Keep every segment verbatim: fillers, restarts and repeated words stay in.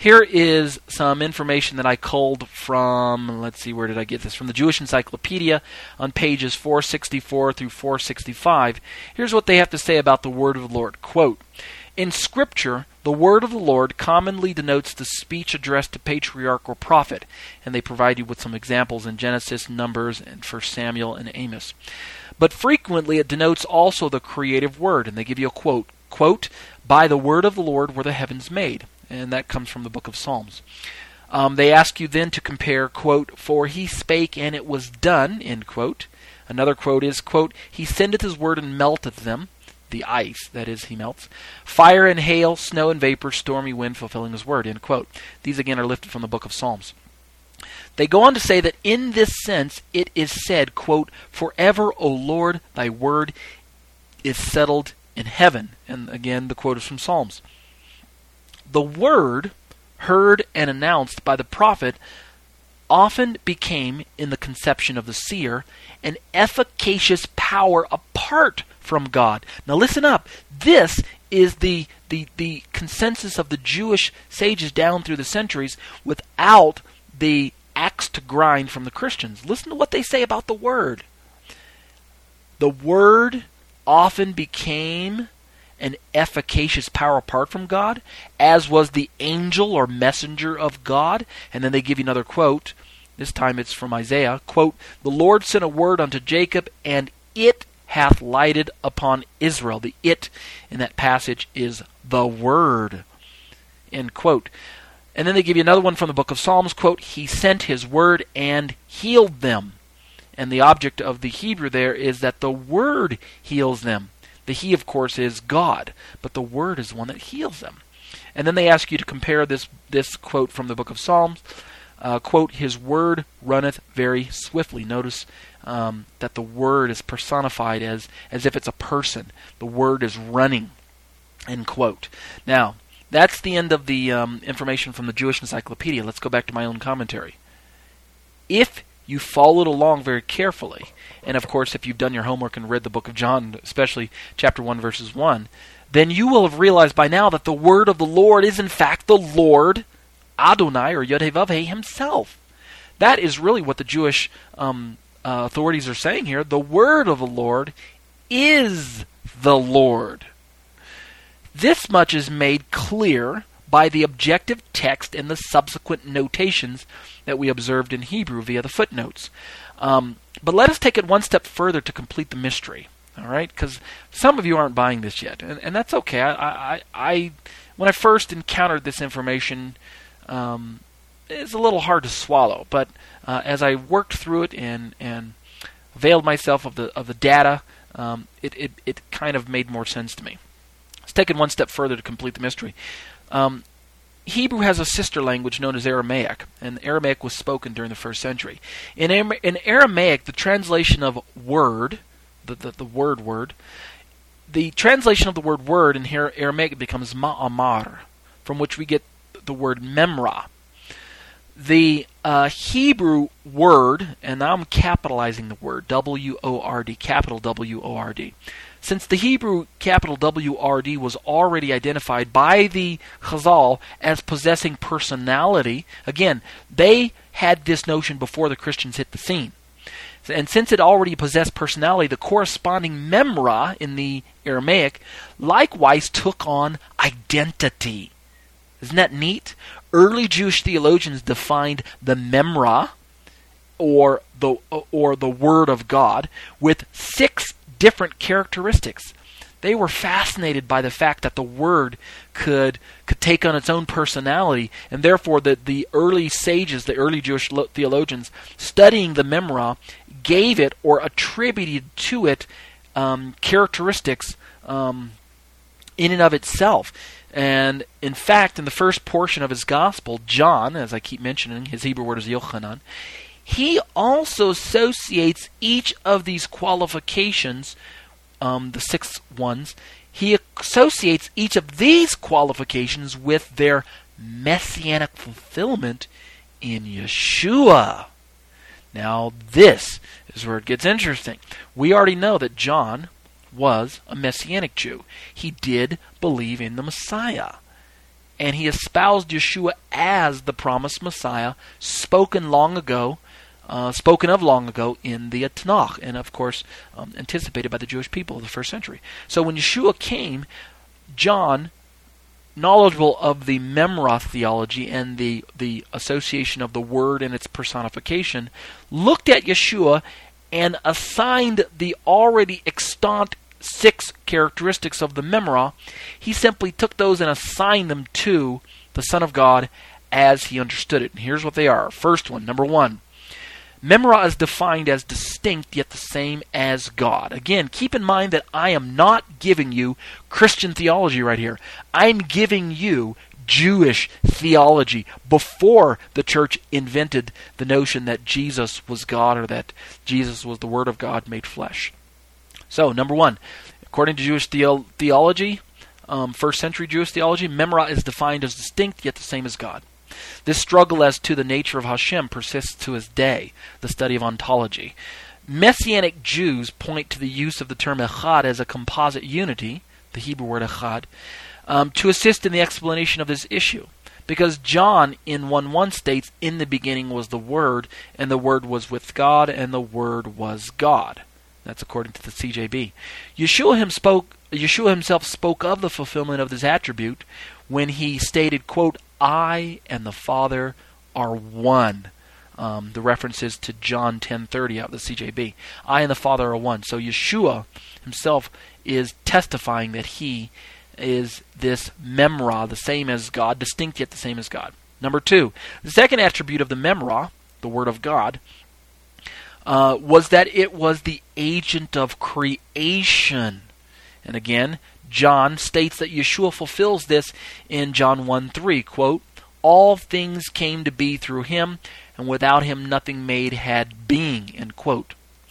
Here is some information that I culled from, let's see, where did I get this? From the Jewish Encyclopedia on pages four sixty-four through four sixty-five. Here's what they have to say about the word of the Lord. Quote, "In Scripture, the word of the Lord commonly denotes the speech addressed to patriarch or prophet," and they provide you with some examples in Genesis, Numbers, and First Samuel and Amos. "But frequently it denotes also the creative word," and they give you a quote, quote, "By the word of the Lord were the heavens made," and that comes from the book of Psalms. Um, they ask you then to compare, quote, "For he spake and it was done," end quote. Another quote is, quote, "He sendeth his word and melteth them," the ice, that is, he melts, "fire and hail, snow and vapor, stormy wind, fulfilling his word," end quote. These again are lifted from the book of Psalms. They go on to say that in this sense it is said, quote, "Forever, O Lord, thy word is settled in heaven," and again the quote is from Psalms. The word heard and announced by the prophet often became, in the conception of the seer, an efficacious power apart from God. Now listen up. This is the, the, the consensus of the Jewish sages down through the centuries without the axe to grind from the Christians. Listen to what they say about the word. The word often became an efficacious power apart from God, as was the angel or messenger of God. And then they give you another quote. This time it's from Isaiah. Quote, "The Lord sent a word unto Jacob, and it hath lighted upon Israel." The it in that passage is the word. End quote. And then they give you another one from the book of Psalms. Quote, "He sent his word and healed them." And the object of the Hebrew there is that the word heals them. The he, of course, is God, but the word is the one that heals them. And then they ask you to compare this, this quote from the book of Psalms. Uh, quote, "His word runneth very swiftly." Notice um, that the word is personified as, as if it's a person. The word is running. End quote. Now, that's the end of the um, information from the Jewish Encyclopedia. Let's go back to my own commentary. If you followed along very carefully, and of course if you've done your homework and read the book of John, especially chapter one, verses one, then you will have realized by now that the word of the Lord is in fact the Lord, Adonai, or Yod-Heh-Vav-Heh himself. That is really what the Jewish um, uh, authorities are saying here. The word of the Lord is the Lord. This much is made clear by the objective text and the subsequent notations that we observed in Hebrew via the footnotes. Um, but let us take it one step further to complete the mystery. All right, because some of you aren't buying this yet, and, and that's okay. I, I, I, when I first encountered this information, um, it's a little hard to swallow. But uh, as I worked through it and and availed myself of the of the data, um, it, it it kind of made more sense to me. Let's take it one step further to complete the mystery. Um, Hebrew has a sister language known as Aramaic, and Aramaic was spoken during the first century. In, in Aramaic, the translation of word, the, the, the word word, the translation of the word word in here, Aramaic becomes ma'amar, from which we get the word memra. The uh, Hebrew word, and now I'm capitalizing the word, W O R D, capital W O R D. Since the Hebrew capital W R D was already identified by the Chazal as possessing personality, again, they had this notion before the Christians hit the scene. And since it already possessed personality, the corresponding memra in the Aramaic likewise took on identity. Isn't that neat? Early Jewish theologians defined the memra, or the or the Word of God, with six different characteristics. They were fascinated by the fact that the Word could could take on its own personality, and therefore the, the early sages, the early Jewish theologians, studying the memra, gave it or attributed to it um, characteristics um, in and of itself. And in fact, in the first portion of his gospel, John, as I keep mentioning, his Hebrew word is Yochanan, he also associates each of these qualifications, um, the six ones, he associates each of these qualifications with their messianic fulfillment in Yeshua. Now this is where it gets interesting. We already know that John was a Messianic Jew. He did believe in the Messiah. and he espoused Yeshua as the promised Messiah, spoken long ago, uh, spoken of long ago in the Tanakh, and of course um, anticipated by the Jewish people of the first century. So when Yeshua came, John, knowledgeable of the Memra theology and the, the association of the Word and its personification, looked at Yeshua and assigned the already extant six characteristics of the Memra. He simply took those and assigned them to the Son of God as he understood it. And here's what they are. First one, number one. Memra is defined as distinct yet the same as God. Again, keep in mind that I am not giving you Christian theology right here. I'm giving you Jewish theology before the church invented the notion that Jesus was God or that Jesus was the Word of God made flesh. So, number one, according to Jewish theo- theology, um, first century Jewish theology, Memra is defined as distinct yet the same as God. This struggle as to the nature of Hashem persists to this day, the study of ontology. Messianic Jews point to the use of the term echad as a composite unity, the Hebrew word echad, um, to assist in the explanation of this issue. Because John in one one states, in the beginning was the Word, and the Word was with God, and the Word was God. That's according to the C J B. Yeshua, him spoke, Yeshua himself spoke of the fulfillment of this attribute when he stated, quote, I and the Father are one. Um, the references to John ten thirty out of the C J B. I and the Father are one. So Yeshua himself is testifying that he is this Memra, the same as God, distinct yet the same as God. Number two, the second attribute of the Memra, the Word of God, uh, was that it was the agent of creation. And again, John states that Yeshua fulfills this in John one three, quote, all things came to be through him, and without him nothing made had being, end quote.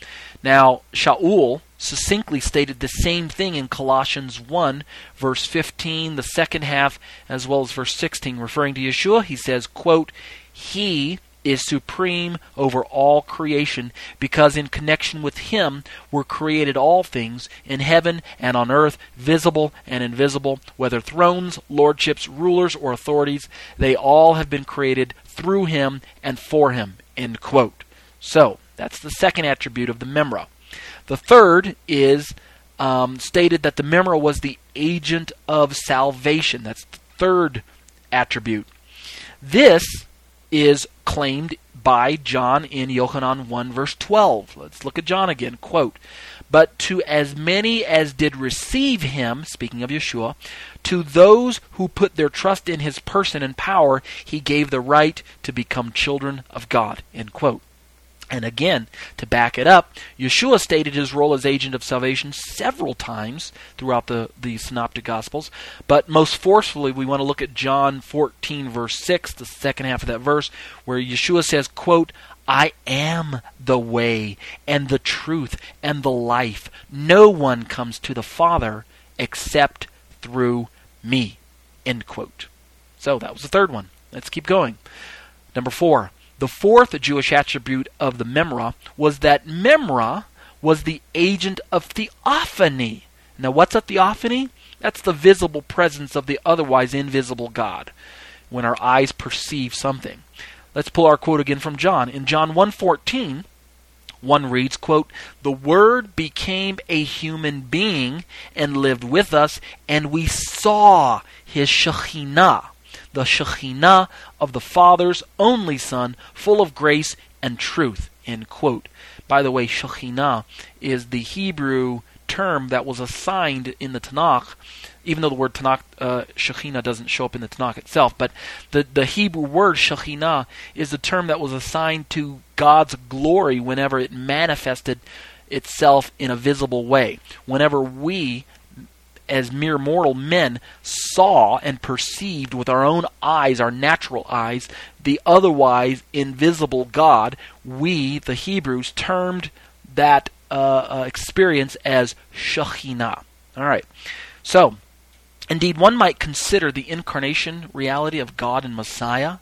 Now, Shaul succinctly stated the same thing in Colossians one, verse fifteen, the second half, as well as verse sixteen. Referring to Yeshua, he says, quote, he is supreme over all creation, because in connection with him were created all things in heaven and on earth, visible and invisible, whether thrones, lordships, rulers, or authorities. They all have been created through him and for him, end quote. So, that's the second attribute of the Memra. The third is um, stated that the Memra was the agent of salvation. That's the third attribute. This is claimed by John in Yochanan one verse twelve. Let's look at John again. Quote, but to as many as did receive him, speaking of Yeshua, to those who put their trust in his person and power, he gave the right to become children of God, end quote. And again, to back it up, Yeshua stated his role as agent of salvation several times throughout the, the Synoptic Gospels. But most forcefully, we want to look at John fourteen, verse six, the second half of that verse, where Yeshua says, quote, I am the way and the truth and the life. No one comes to the Father except through me, end quote. So that was the third one. Let's keep going. Number four. The fourth Jewish attribute of the Memra was that Memra was the agent of theophany. Now, what's a theophany? That's the visible presence of the otherwise invisible God, when our eyes perceive something. Let's pull our quote again from John. In John one fourteen, one reads, quote, the Word became a human being and lived with us, and we saw his Shekhinah, the Shekhinah of the Father's only Son, full of grace and truth, end quote. By the way, Shekhinah is the Hebrew term that was assigned in the Tanakh, even though the word Tanakh, uh, Shekhinah doesn't show up in the Tanakh itself, but the, the Hebrew word Shekhinah is the term that was assigned to God's glory whenever it manifested itself in a visible way. Whenever we, as mere mortal men, saw and perceived with our own eyes, our natural eyes, the otherwise invisible God, we, the Hebrews, termed that uh, uh, experience as Shekhinah. All right. So, indeed, one might consider the incarnation reality of God and Messiah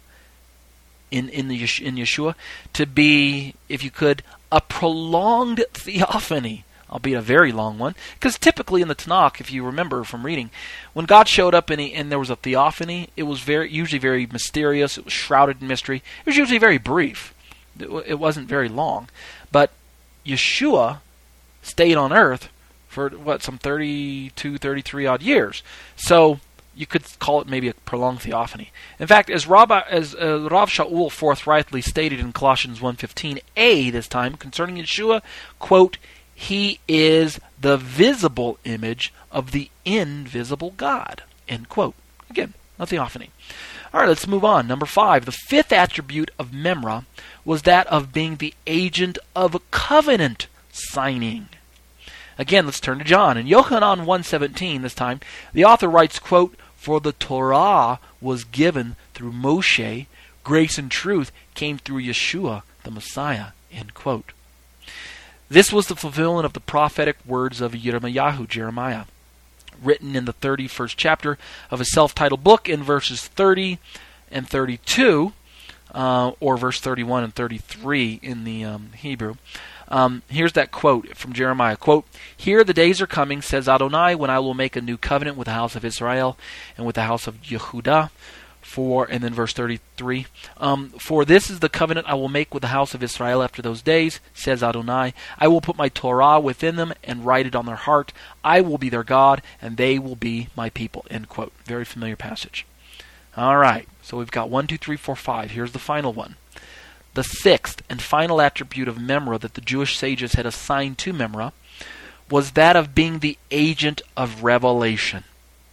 in in, the, in Yeshua to be, if you could, a prolonged theophany. albeit a very long one, because typically in the Tanakh, if you remember from reading, when God showed up and, he, and there was a theophany, it was very usually very mysterious, it was shrouded in mystery, it was usually very brief, it, it wasn't very long, but Yeshua stayed on earth for, what, some thirty-two, thirty-three odd years, so you could call it maybe a prolonged theophany. In fact, as, Rabbi, as uh, Rav Shaul forthrightly stated in Colossians one fifteen a this time concerning Yeshua, quote, "He is the visible image of the invisible God," end quote. Again, a theophany. All right, let's move on. Number five, the fifth attribute of Memra was that of being the agent of a covenant signing. Again, let's turn to John. In Yochanan one seventeen this time, the author writes, quote, "For the Torah was given through Moshe, grace and truth came through Yeshua, the Messiah," end quote. This was the fulfillment of the prophetic words of Yirmiyahu, Jeremiah, written in the thirty-first chapter of his self-titled book in verses thirty and thirty-two, uh, or verse thirty-one and thirty-three in the um, Hebrew. Um, here's that quote from Jeremiah, quote, "Here the days are coming, says Adonai, when I will make a new covenant with the house of Israel and with the house of Yehudah, for," and then verse thirty-three, um, "For this is the covenant I will make with the house of Israel after those days, says Adonai. I will put my Torah within them and write it on their heart. I will be their God, and they will be my people," end quote. Very familiar passage. All right, so we've got one, two, three, four, five. Here's the final one. The sixth and final attribute of Memra that the Jewish sages had assigned to Memra was that of being the agent of revelation.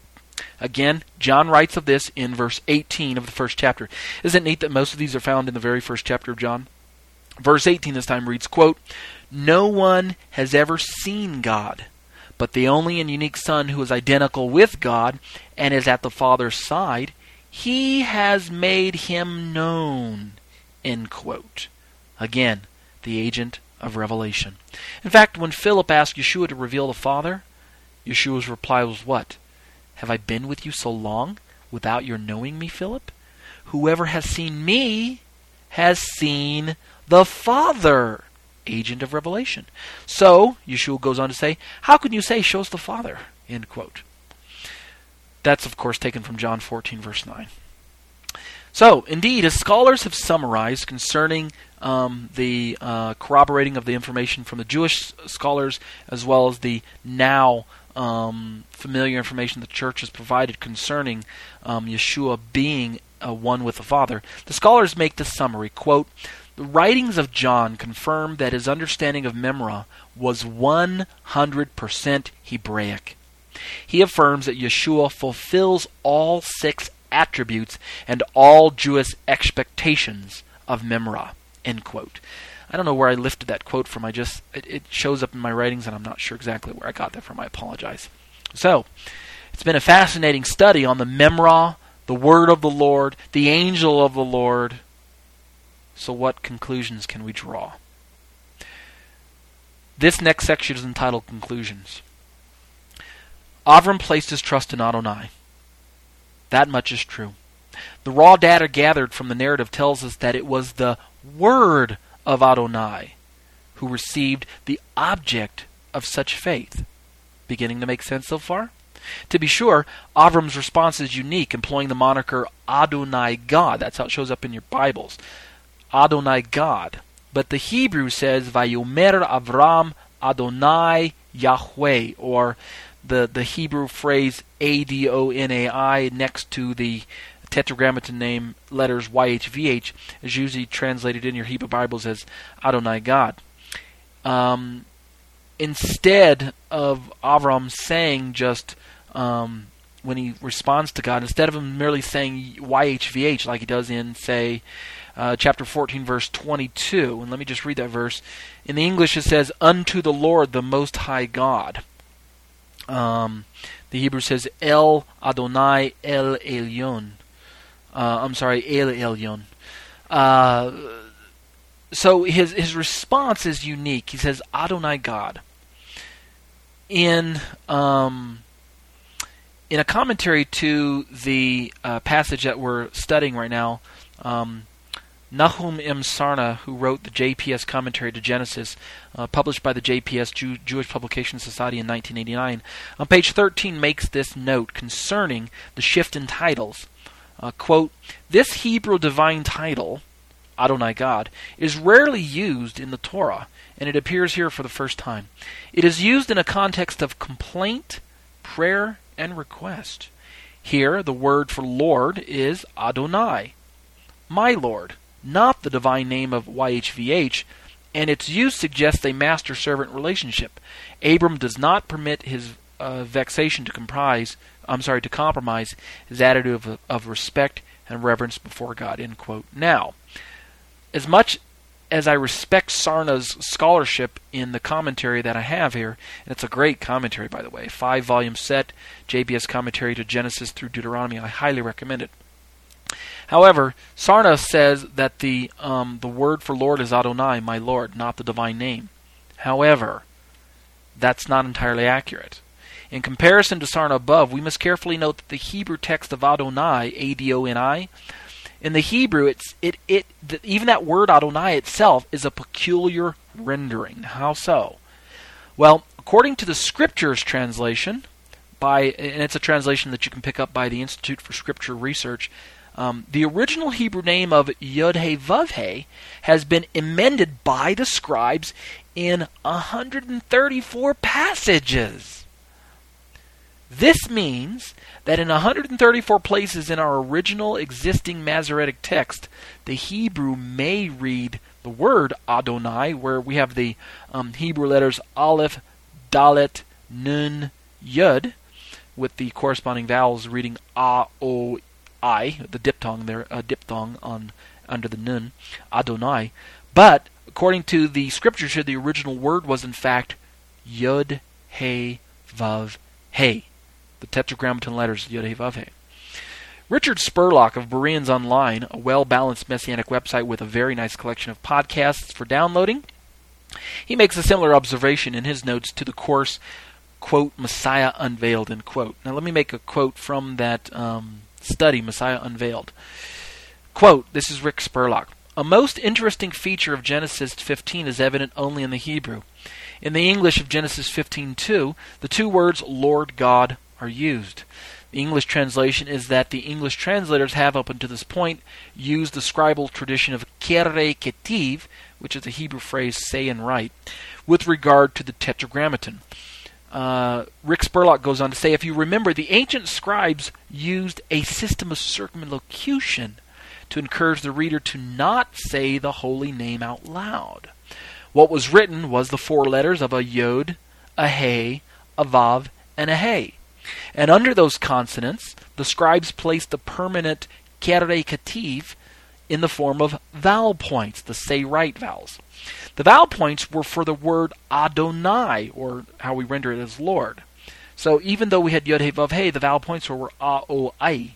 Again, John writes of this in verse eighteen of the first chapter. Isn't it neat that most of these are found in the very first chapter of John? Verse eighteen this time reads, quote, "No one has ever seen God, but the only and unique Son who is identical with God and is at the Father's side, he has made him known," end quote. Again, the agent of revelation. In fact, when Philip asked Yeshua to reveal the Father, Yeshua's reply was what? "Have I been with you so long without your knowing me, Philip? Whoever has seen me has seen the Father," agent of revelation. So, Yeshua goes on to say, "How can you say, 'Show us the Father'?" End quote. That's, of course, taken from John fourteen, verse nine. So, indeed, as scholars have summarized concerning um, the uh, corroborating of the information from the Jewish scholars, as well as the now um, familiar information the church has provided concerning um, Yeshua being uh, one with the Father, the scholars make this summary, quote, "The writings of John confirm that his understanding of Memra was one hundred percent Hebraic. He affirms that Yeshua fulfills all six attributes and all Jewish expectations of Memra," end quote. I don't know where I lifted that quote from. I just it, it shows up in my writings, and I'm not sure exactly where I got that from. I apologize. So, it's been a fascinating study on the Memra, the Word of the Lord, the Angel of the Lord. So what conclusions can we draw? This next section is entitled Conclusions. Avram placed his trust in Adonai. That much is true. The raw data gathered from the narrative tells us that it was the Word of Adonai who received the object of such faith. Beginning to make sense so far? To be sure, Avram's response is unique, employing the moniker Adonai God. That's how it shows up in your Bibles. Adonai God. But the Hebrew says, Vayomer Avram Adonai Yahweh, or the, the Hebrew phrase A D O N A I next to the tetragrammaton name letters Y H V H is usually translated in your Hebrew Bibles as Adonai God. Um, instead of Avram saying just um, when he responds to God, instead of him merely saying Y H V H like he does in, say, uh, chapter fourteen, verse twenty-two, and let me just read that verse. In the English it says, "Unto the Lord, the Most High God." Um, the Hebrew says, El Adonai El Elyon. Uh, I'm sorry, El Elyon. Uh, so his his response is unique. He says, Adonai God. In um, in a commentary to the uh, passage that we're studying right now, um, Nahum M. Sarna, who wrote the J P S commentary to Genesis, uh, published by the J P S Jew- Jewish Publication Society in nineteen eighty-nine, on page thirteen makes this note concerning the shift in titles. Uh, quote, "This Hebrew divine title, Adonai God, is rarely used in the Torah, and it appears here for the first time. It is used in a context of complaint, prayer, and request. Here, the word for Lord is Adonai, my Lord, not the divine name of Y H V H, and its use suggests a master-servant relationship. Abram does not permit his uh, vexation to comprise, I'm sorry, to compromise his attitude of, of respect and reverence before God." End quote. Now, as much as I respect Sarna's scholarship in the commentary that I have here, and it's a great commentary, by the way, five-volume set, J B S commentary to Genesis through Deuteronomy, I highly recommend it. However, Sarna says that the um, the word for Lord is Adonai, my Lord, not the divine name. However, that's not entirely accurate. In comparison to Sarna above, we must carefully note that the Hebrew text of Adonai, A D O N I, in the Hebrew, it's it it the, even that word Adonai itself is a peculiar rendering. How so? Well, according to the Scriptures translation, by and it's a translation that you can pick up by the Institute for Scripture Research, um, the original Hebrew name of Yod-Heh-Vav-Heh has been amended by the scribes in one hundred thirty-four passages. This means that in one hundred thirty-four places in our original existing Masoretic text, the Hebrew may read the word Adonai, where we have the um, Hebrew letters Aleph, Dalet, Nun, Yud, with the corresponding vowels reading A, O, I, the diphthong there, a diphthong on under the Nun, Adonai. But according to the scriptures here, the original word was in fact Yod, He, Vav, He. The tetragrammaton letters Yod-Heh-Vav-Heh. Richard Spurlock of Bereans Online, a well-balanced Messianic website with a very nice collection of podcasts for downloading, he makes a similar observation in his notes to the course, quote, Messiah Unveiled, end quote. Now let me make a quote from that um, study, Messiah Unveiled. Quote, this is Rick Spurlock. "A most interesting feature of Genesis fifteen is evident only in the Hebrew. In the English of Genesis fifteen two, the two words Lord God are used. The English translation is that the English translators have, up until this point, used the scribal tradition of Kerei Ketiv, which is the Hebrew phrase say and write, with regard to the tetragrammaton. Uh, Rick Spurlock goes on to say, if you remember, the ancient scribes used a system of circumlocution to encourage the reader to not say the holy name out loud. What was written was the four letters of a Yod, a He, a Vav, and a He. And under those consonants, the scribes placed the permanent Kerei Ketiv in the form of vowel points, the say-right vowels. The vowel points were for the word Adonai, or how we render it as Lord. So even though we had Yod-Heh-Vav-Heh, the vowel points were A-O-I.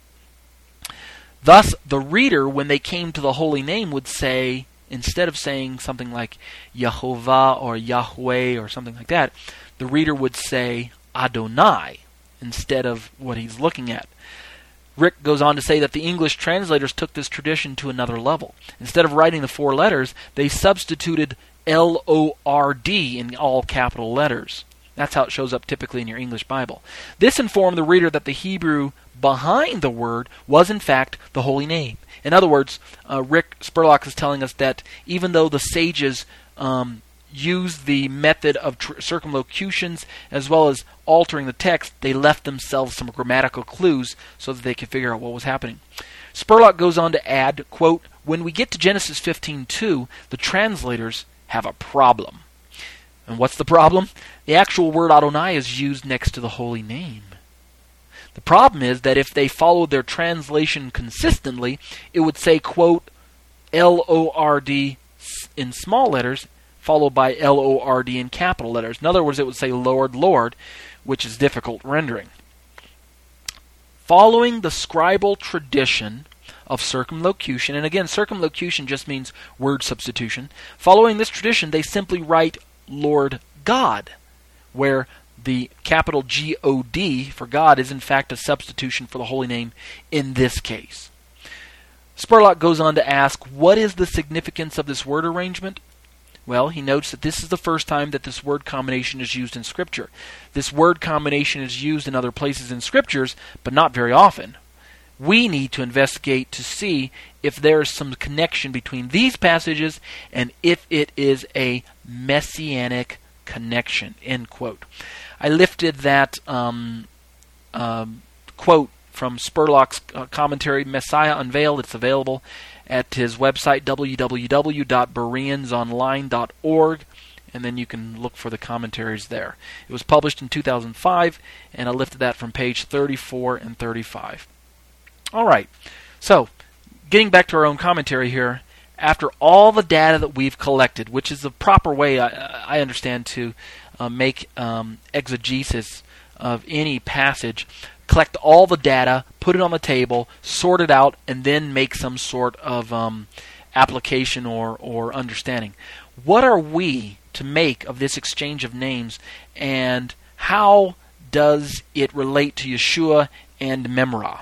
Thus, the reader, when they came to the holy name, would say, instead of saying something like Yehovah or Yahweh or something like that, the reader would say Adonai instead of what he's looking at. Rick goes on to say that the English translators took this tradition to another level. Instead of writing the four letters, they substituted L O R D in all capital letters. That's how it shows up typically in your English Bible. This informed the reader that the Hebrew behind the word was in fact the holy name. In other words, uh, Rick Spurlock is telling us that even though the sages um, used the method of tr- circumlocutions as well as altering the text, they left themselves some grammatical clues so that they could figure out what was happening. Spurlock goes on to add, quote, when we get to Genesis fifteen two, the translators have a problem. And what's the problem? The actual word Adonai is used next to the holy name. The problem is that if they followed their translation consistently, it would say, quote, L O R D in small letters, followed by L O R D in capital letters. In other words, it would say Lord, Lord, which is difficult rendering. Following the scribal tradition of circumlocution, and again, circumlocution just means word substitution. Following this tradition, they simply write Lord God, where the capital G O D for God is in fact a substitution for the holy name in this case. Spurlock goes on to ask, what is the significance of this word arrangement? Well, he notes that this is the first time that this word combination is used in Scripture. This word combination is used in other places in Scriptures, but not very often. We need to investigate to see if there is some connection between these passages and if it is a messianic connection, end quote. I lifted that um, um, quote from Spurlock's uh, commentary, Messiah Unveiled. It's available at his website, w w w dot bereans online dot org, and then you can look for the commentaries there. It was published in two thousand five, and I lifted that from page thirty-four and thirty-five. All right, so getting back to our own commentary here, after all the data that we've collected, which is the proper way, I, I understand, to uh, make um, exegesis of any passage, collect all the data, put it on the table, sort it out, and then make some sort of um, application or, or understanding. What are we to make of this exchange of names, and how does it relate to Yeshua and Memra?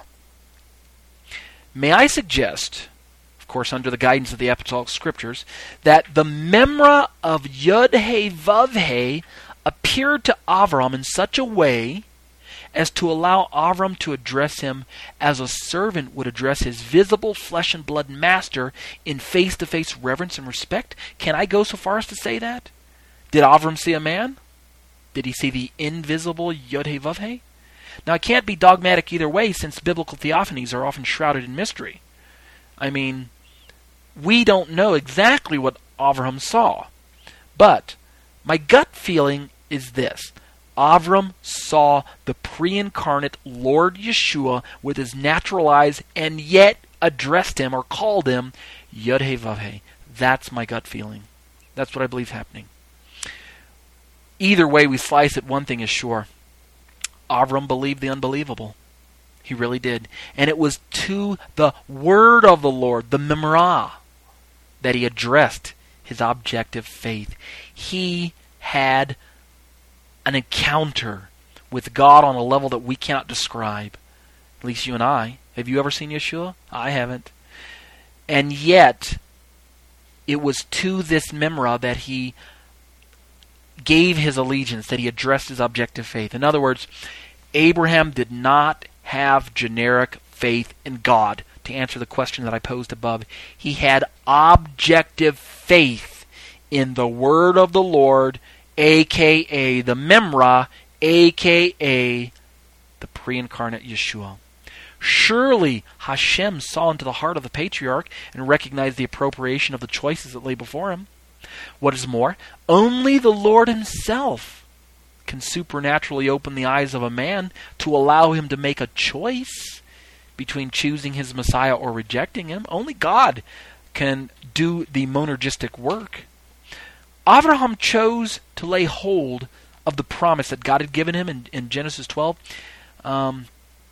May I suggest, of course under the guidance of the Apostolic Scriptures, that the Memra of Yod-Heh-Vav-Heh appeared to Avram in such a way as to allow Avram to address him as a servant would address his visible flesh and blood master in face-to-face reverence and respect? Can I go so far as to say that? Did Avram see a man? Did he see the invisible Yod-Heh-Vav-Heh? Now, I can't be dogmatic either way, since biblical theophanies are often shrouded in mystery. I mean, we don't know exactly what Avram saw. But my gut feeling is this. Avram saw the pre-incarnate Lord Yeshua with his natural eyes, and yet addressed him or called him Yod-Heh-Vav-Heh. That's my gut feeling. That's what I believe is happening. Either way we slice it, one thing is sure. Avram believed the unbelievable. He really did. And it was to the word of the Lord, the Memra, that he addressed his objective faith. He had an encounter with God on a level that we cannot describe. At least you and I. Have you ever seen Yeshua? I haven't. And yet, it was to this Memra that he gave his allegiance, that he addressed his objective faith. In other words, Abraham did not have generic faith in God. To answer the question that I posed above, he had objective faith in the word of the Lord, aka the Memra, aka the pre-incarnate Yeshua. Surely Hashem saw into the heart of the patriarch and recognized the appropriation of the choices that lay before him. What is more, only the Lord himself can supernaturally open the eyes of a man to allow him to make a choice between choosing his Messiah or rejecting him. Only God can do the monergistic work. Abraham chose to lay hold of the promise that God had given him in, in Genesis twelve. Um,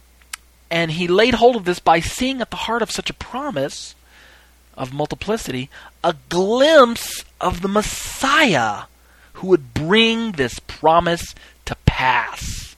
and he laid hold of this by seeing at the heart of such a promise of multiplicity a glimpse of the Messiah who would bring this promise to pass.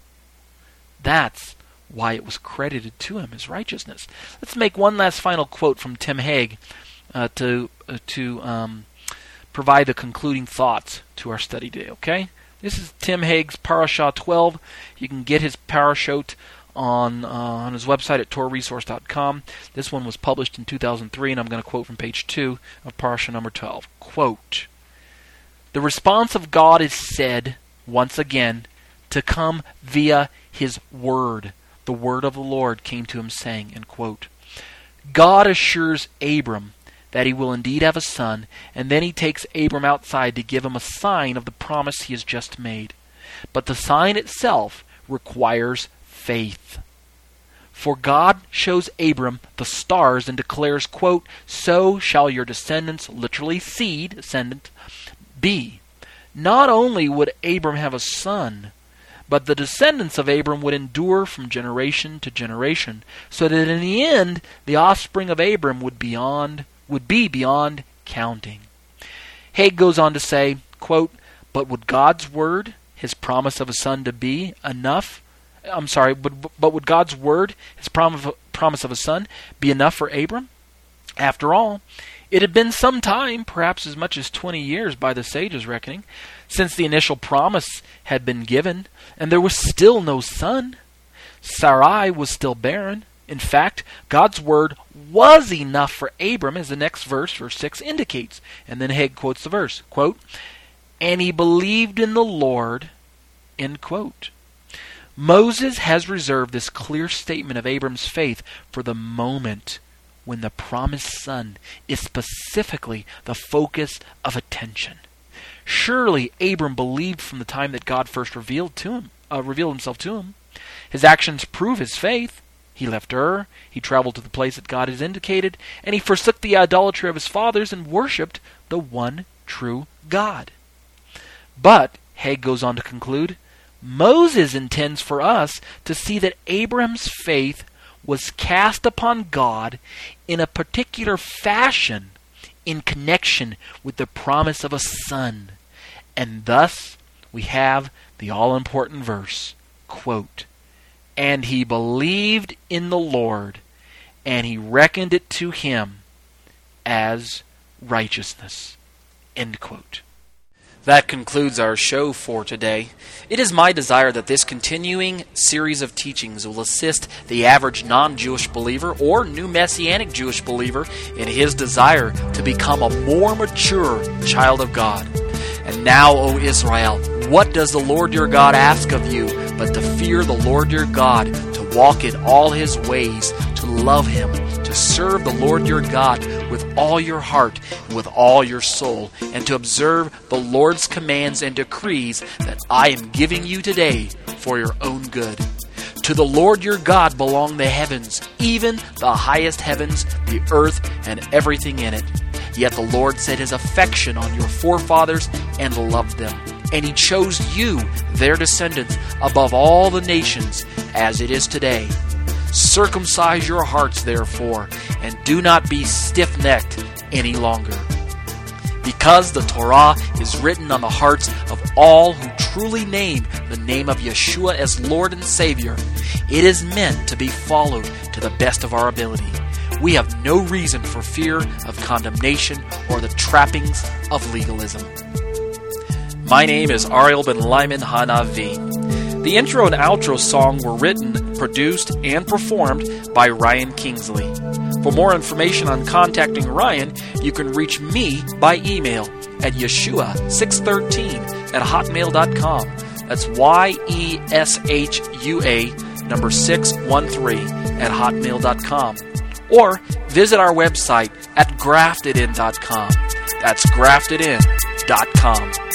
That's why it was credited to him as righteousness. Let's make one last final quote from Tim Hegg uh, to uh, to um, provide the concluding thoughts to our study today. Okay, this is Tim Hegg's Parashah twelve. You can get his parashot on uh, on his website at torah resource dot com. This one was published in two thousand three, and I'm going to quote from page two of Parashah number twelve. Quote, "The response of God is said, once again, to come via his word. The word of the Lord came to him saying," end quote. God assures Abram that he will indeed have a son, and then he takes Abram outside to give him a sign of the promise he has just made. But the sign itself requires faith. For God shows Abram the stars and declares, quote, "So shall your descendants," literally seed, descendant, "be." Not only would Abram have a son, but the descendants of Abram would endure from generation to generation, so that in the end, the offspring of Abram would beyond would be beyond counting. Haig goes on to say, quote, "But would God's word, his promise of a son to be, enough? I'm sorry, but, but would God's word, his prom- promise of a son, be enough for Abram? After all, it had been some time, perhaps as much as twenty years by the sages' reckoning, since the initial promise had been given, and there was still no son. Sarai was still barren. In fact, God's word was enough for Abram, as the next verse, verse six, indicates. And then Haig quotes the verse, quote, "And he believed in the Lord," end quote. Moses has reserved this clear statement of Abram's faith for the moment when the promised son is specifically the focus of attention. Surely Abram believed from the time that God first revealed to him, uh, revealed himself to him. His actions prove his faith. He left Ur, he traveled to the place that God has indicated, and he forsook the idolatry of his fathers and worshipped the one true God. But, Haig goes on to conclude, Moses intends for us to see that Abram's faith was cast upon God in a particular fashion in connection with the promise of a son. And thus, we have the all-important verse, quote, "And he believed in the Lord, and he reckoned it to him as righteousness." End quote. That concludes our show for today. It is my desire that this continuing series of teachings will assist the average non-Jewish believer or new Messianic Jewish believer in his desire to become a more mature child of God. And now, O Israel, what does the Lord your God ask of you but to fear the Lord your God, to walk in all his ways, to love him, to serve the Lord your God with all your heart and with all your soul, and to observe the Lord's commands and decrees that I am giving you today for your own good. To the Lord your God belong the heavens, even the highest heavens, the earth, and everything in it. Yet the Lord set his affection on your forefathers and loved them. And he chose you, their descendants, above all the nations, as it is today. Circumcise your hearts, therefore, and do not be stiff-necked any longer. Because the Torah is written on the hearts of all who truly name the name of Yeshua as Lord and Savior, it is meant to be followed to the best of our ability. We have no reason for fear of condemnation or the trappings of legalism. My name is Ariel Ben Lyman Hanavi. The intro and outro song were written, produced, and performed by Ryan Kingsley. For more information on contacting Ryan, you can reach me by email at Yeshua six thirteen at hotmail dot com. That's Y E S H U A number six one three at hotmail dot com. Or visit our website at grafted in dot com. That's grafted in dot com.